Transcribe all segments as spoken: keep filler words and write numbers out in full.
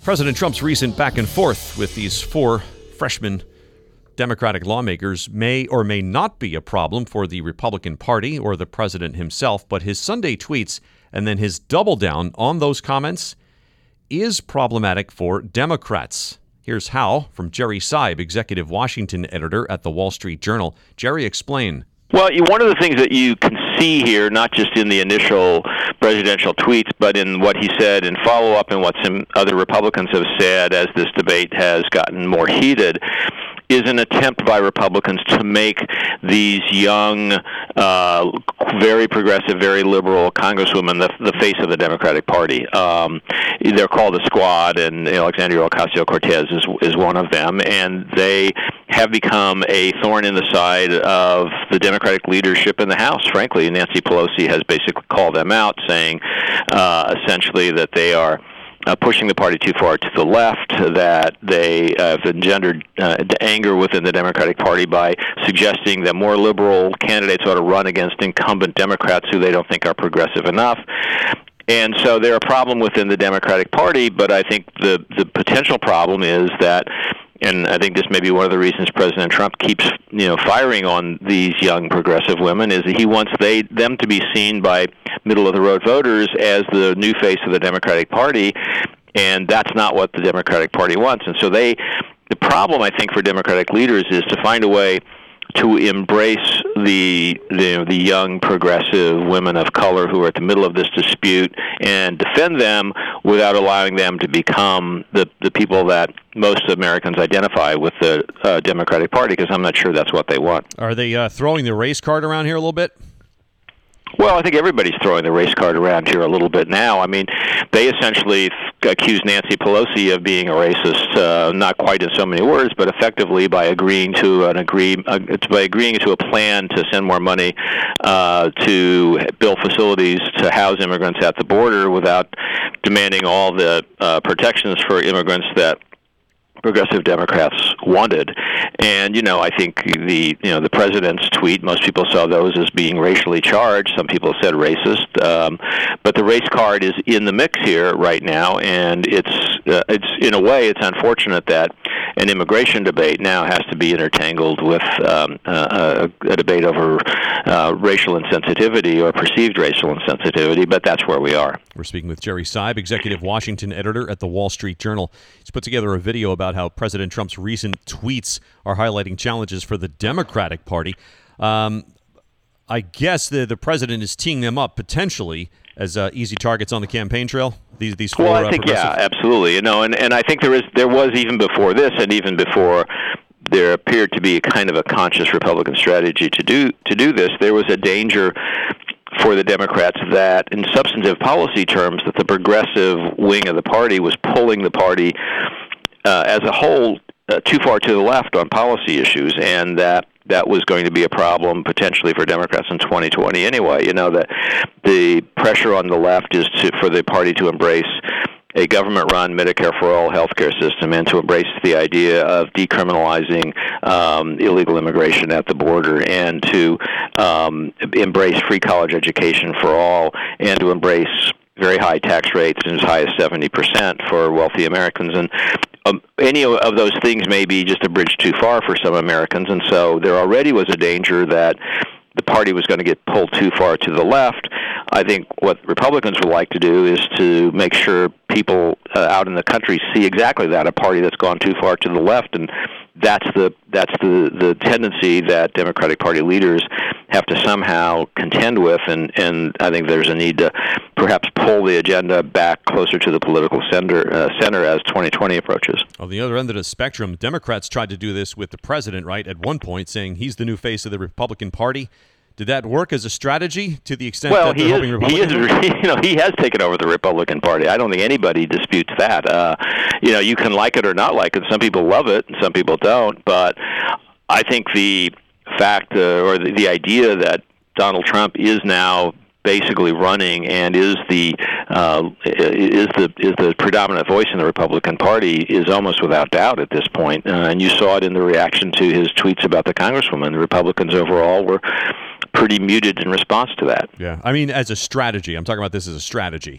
President Trump's recent back and forth with these four freshman Democratic lawmakers may or may not be a problem for the Republican Party or the president himself, but his Sunday tweets and then his double down on those comments is problematic for Democrats. Here's how from Jerry Seib, executive Washington editor at the Wall Street Journal. Jerry, explain. Well, one of the things that you can see here, not just in the initial presidential tweets, but in what he said in follow-up and what some other Republicans have said as this debate has gotten more heated, is an attempt by Republicans to make these young, uh, very progressive, very liberal congresswomen the, the face of the Democratic Party. Um, they're called a squad, and Alexandria Ocasio-Cortez is, is one of them, and they have become a thorn in the side of the Democratic leadership in the House, frankly. Nancy Pelosi has basically called them out, saying uh, essentially that they are Uh, pushing the party too far to the left, that they uh, have engendered uh, anger within the Democratic Party by suggesting that more liberal candidates ought to run against incumbent Democrats who they don't think are progressive enough. And so they're a problem within the Democratic Party, but I think the, the potential problem is that, and I think this may be one of the reasons President Trump keeps, you know, firing on these young progressive women, is that he wants they them to be seen by middle-of-the-road voters as the new face of the Democratic Party, and that's not what the Democratic Party wants. And so they, the problem, I think, for Democratic leaders is to find a way to embrace the, the the young progressive women of color who are at the middle of this dispute and defend them without allowing them to become the, the people that most Americans identify with the uh, Democratic Party, because I'm not sure that's what they want. Are they uh, throwing the race card around here a little bit? Well, I think everybody's throwing the race card around here a little bit now. I mean, they essentially accuse Nancy Pelosi of being a racist, uh, not quite in so many words, but effectively by agreeing to an agree uh, by agreeing to a plan to send more money uh, to build facilities to house immigrants at the border without demanding all the uh, protections for immigrants that progressive Democrats wanted. And, you know, I think the, you know, the president's tweet, most people saw those as being racially charged. Some people said racist. Um, but the race card is in the mix here right now, and it's, uh, it's in a way, it's unfortunate that an immigration debate now has to be intertangled with um, uh, a, a debate over uh, racial insensitivity or perceived racial insensitivity, but that's where we are. We're speaking with Jerry Seib, executive Washington editor at the Wall Street Journal. He's put together a video about how President Trump's recent tweets are highlighting challenges for the Democratic Party. Um, I guess the the president is teeing them up potentially as uh, easy targets on the campaign trail. These these four. Well, I think yeah, absolutely. You know, and, and I think there is there was even before this, and even before there appeared to be a kind of a conscious Republican strategy to do to do this. There was a danger for the Democrats that, in substantive policy terms, that the progressive wing of the party was pulling the party uh, as a whole uh, too far to the left on policy issues, and that that was going to be a problem potentially for Democrats in twenty twenty anyway. You know, that the pressure on the left is to, for the party to embrace a government-run Medicare for all healthcare system and to embrace the idea of decriminalizing um, illegal immigration at the border, and to um, embrace free college education for all, and to embrace very high tax rates, as high as seventy percent for wealthy Americans. And um, any of those things may be just a bridge too far for some Americans, and so there already was a danger that the party was going to get pulled too far to the left. I think what Republicans would like to do is to make sure people uh, out in the country see exactly that, a party that's gone too far to the left, and that's the that's the, the tendency that Democratic Party leaders have to somehow contend with, and, and I think there's a need to perhaps pull the agenda back closer to the political center, uh, center as twenty twenty approaches. On the other end of the spectrum, Democrats tried to do this with the president, right, at one point, saying he's the new face of the Republican Party. Did that work as a strategy to the extent well, that they're hoping Republicans? Well, he is, you know, he has taken over the Republican Party. I don't think anybody disputes that. Uh, you know, you can like it or not like it. Some people love it, and some people don't. But I think the fact uh, or the, the idea that Donald Trump is now basically running and is the uh, is the is the predominant voice in the Republican Party is almost without doubt at this point. Uh, and you saw it in the reaction to his tweets about the Congresswoman. The Republicans overall were pretty muted in response to that. Yeah, I mean, as a strategy, I'm talking about this as a strategy.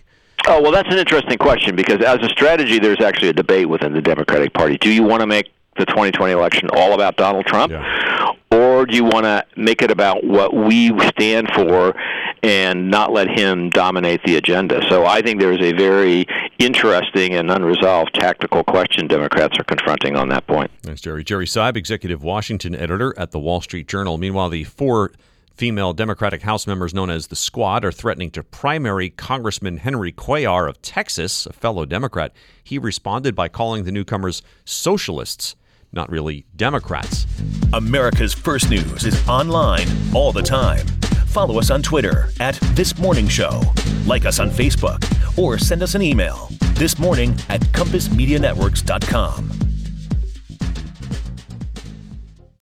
Oh, well, that's an interesting question, because as a strategy, there's actually a debate within the Democratic Party. Do you want to make the twenty twenty election all about Donald Trump? Yeah. Or do you want to make it about what we stand for and not let him dominate the agenda? So I think there's a very interesting and unresolved tactical question Democrats are confronting on that point. Thanks, Jerry. Jerry Seib, executive Washington editor at the Wall Street Journal. Meanwhile, the four female Democratic House members known as the Squad are threatening to primary Congressman Henry Cuellar of Texas, a fellow Democrat. He responded by calling the newcomers socialists, not really Democrats. America's First News is online all the time. Follow us on Twitter at This Morning Show. Like us on Facebook or send us an email, thismorning at compass media networks dot com.